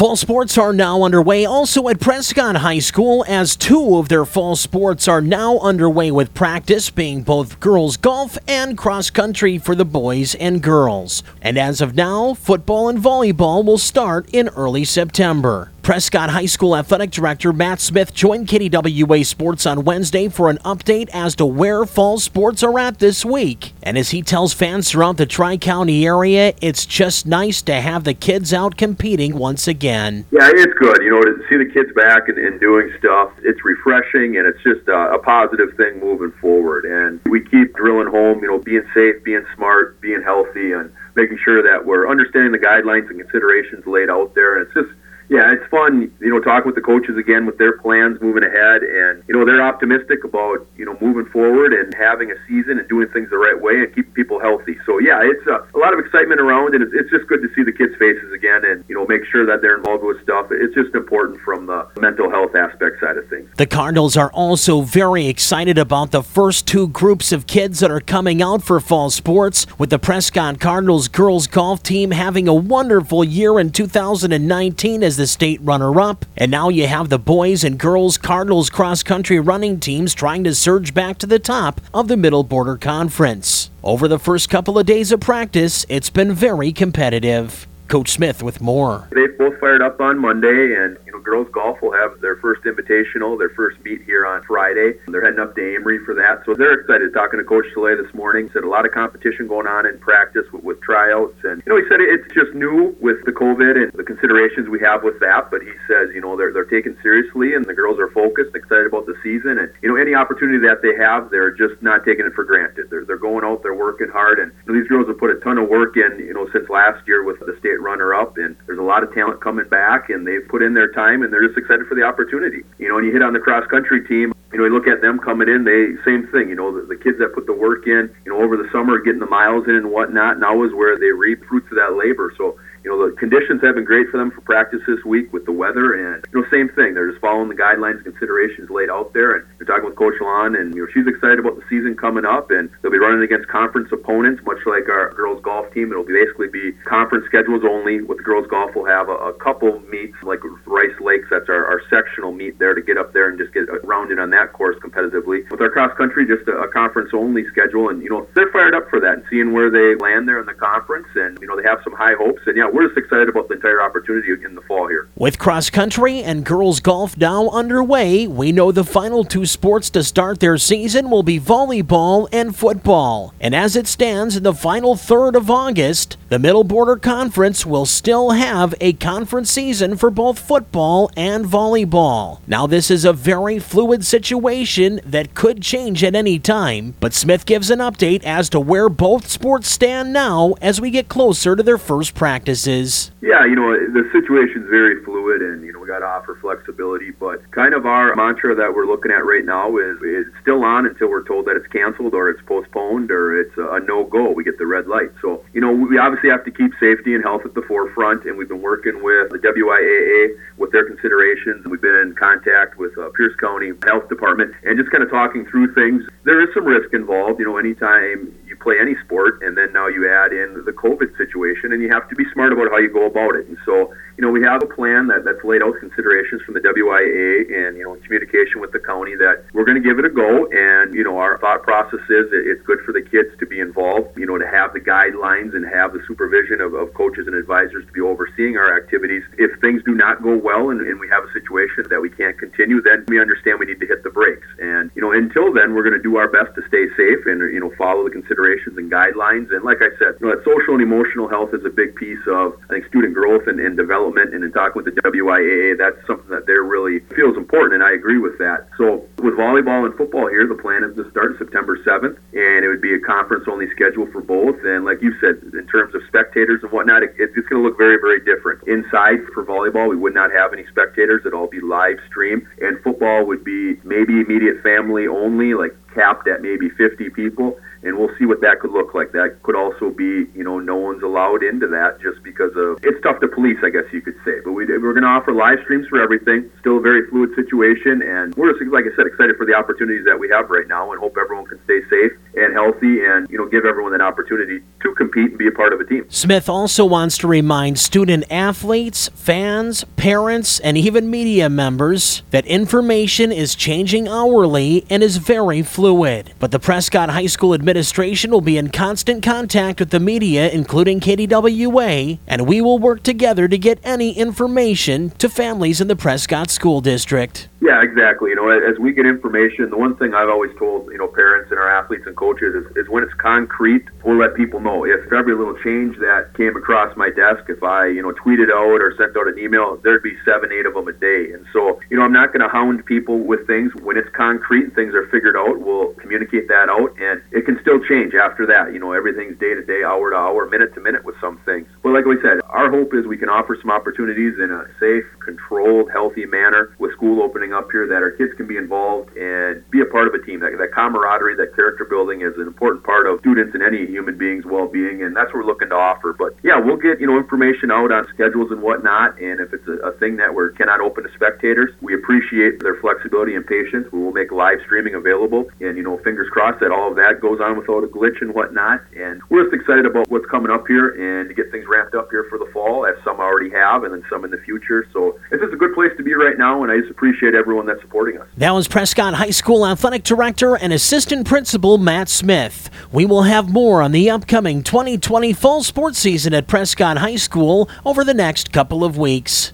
Fall sports are now underway also at Prescott High School, as two of their fall sports are now underway with practice, being both girls golf and cross country for the boys and girls. And as of now, football and volleyball will start in early September. Prescott High School Athletic Director Matt Smith joined KDWA Sports on Wednesday for an update as to where fall sports are at this week. And as he tells fans throughout the Tri-County area, it's just nice to have the kids out competing once again. Yeah, it's good, to see the kids back and doing stuff. It's refreshing, and it's just a positive thing moving forward. And we keep drilling home, being safe, being smart, being healthy, and making sure that we're understanding the guidelines and considerations laid out there. And it's just, it's fun, talking with the coaches again with their plans moving ahead, and, they're optimistic about, moving forward and having a season and doing things the right way and keeping people healthy. So, it's a lot of excitement around, and it's just good to see the kids' faces again and, make sure that they're involved with stuff. It's just important from the mental health aspect side of things. The Cardinals are also very excited about the first two groups of kids that are coming out for fall sports, with the Prescott Cardinals girls golf team having a wonderful year in 2019 as the state runner-up, and now you have the boys and girls Cardinals cross-country running teams trying to surge back to the top of the Middle Border Conference. Over the first couple of days of practice, it's been very competitive. Coach Smith with more. They've both fired up on Monday, and girls golf will have their first invitational, their first meet here on Friday. They're heading up to Amory for that, so they're excited. Talking to Coach Soleil this morning, said a lot of competition going on in practice with tryouts, and he said it's just new with the COVID and the considerations we have with that. But he says they're taken seriously, and the girls are focused, excited about the season, and any opportunity that they have, they're just not taking it for granted. They're going out, they're working hard, and these girls have put a ton of work in, since last year with the state runner-up, and there's a lot of talent coming back, and they've put in their time, and they're just excited for the opportunity. And you hit on the cross-country team, you look at them coming in, same thing, the kids that put the work in, over the summer, getting the miles in and whatnot, now is where they reap fruits of that labor. So, the conditions have been great for them for practice this week with the weather, and, same thing. They're just following the guidelines and considerations laid out there, and you're talking with Coach Lon, and, she's excited about the season coming up, and they'll be running against conference opponents, much like our girls golf team. It'll basically be conference schedules only. With the girls golf, we'll have a couple meets, like with Rice Lakes, that's our sectional meet there to get up there and just get rounded on that course competitively. With our cross-country, just a conference-only schedule, and, they're fired up for that and seeing where they land there in the conference, and, they have some high hopes, and, we're just excited about the entire opportunity in the fall here. With cross-country and girls golf now underway, we know the final two sports to start their season will be volleyball and football. And as it stands in the final third of August, the Middle Border Conference will still have a conference season for both football and volleyball. Now, this is a very fluid situation that could change at any time, but Smith gives an update as to where both sports stand now as we get closer to their first practices. Yeah, the situation's very fluid, and, we got to offer flexibility, but kind of our mantra that we're looking at right now is it's still on until we're told that it's canceled or it's postponed or it's a no-go. We get the red light. So, we obviously have to keep safety and health at the forefront, and we've been working with the WIAA with their considerations. We've been in contact with Pierce County Health Department and just kind of talking through things. There is some risk involved, anytime you play any sport, and then now you add in the COVID situation, and you have to be smart about how you go about it. And so, we have a plan that's laid out considerations from the WIA and, in communication with the county that we're going to give it a go. And, our thought process is it's good for the kids to be involved, to have the guidelines and have the supervision of coaches and advisors to be overseeing our activities. If things do not go well and we have a situation that we can't continue, then we understand we need to hit the brakes. And, until then, we're going to do our best to stay safe and, follow the considerations and guidelines. And like I said, that social and emotional health is a big piece of, I think, student growth and development. And in talking with the WIAA, that's something that they really feels important, and I agree with that. So with volleyball and football here, the plan is to start September 7th, and it would be a conference-only schedule for both. And like you said, in terms of spectators and whatnot, it's going to look very, very different. Inside for volleyball, we would not have any spectators. It'll all be live stream, and football would be maybe immediate family only, like capped at maybe 50 people. and we'll see what that could look like. That could also be, no one's allowed into that just because of, it's tough to police, I guess you could say. But we're going to offer live streams for everything. Still a very fluid situation, and we're just, like I said, excited for the opportunities that we have right now, and hope everyone can stay safe and healthy, and give everyone that opportunity to compete and be a part of a team. Smith also wants to remind student athletes, fans, parents, and even media members that information is changing hourly and is very fluid. But the Prescott High School administration will be in constant contact with the media, including KDWA, and we will work together to get any information to families in the Prescott School District. Yeah, exactly. As we get information, the one thing I've always told, parents and our athletes and coaches is when it's concrete, we'll let people know. If every little change that came across my desk, if I, tweeted out or sent out an email, there'd be 7-8 of them a day. And so, I'm not going to hound people with things. When it's concrete and things are figured out, we'll communicate that out, and it can still change after that. Everything's day to day, hour to hour, minute to minute with some things. But like we said, our hope is we can offer some opportunities in a safe, controlled, healthy manner with school opening up here, that our kids can be involved and be a part of a team. That camaraderie, that character building is an important part of students and any human being's well-being, and that's what we're looking to offer. But yeah, we'll get information out on schedules and whatnot, and if it's a thing that we cannot open to spectators, we appreciate their flexibility and patience. We will make live streaming available, and fingers crossed that all of that goes on without a glitch and whatnot. And we're just excited about what's coming up here and to get things ramped up here for the fall, as some already have, and then some in the future. So it's just a good place to be right now, and I just appreciate everyone that's supporting us. That was Prescott High School Athletic Director and Assistant Principal Matt Smith. We will have more on the upcoming 2020 fall sports season at Prescott High School over the next couple of weeks.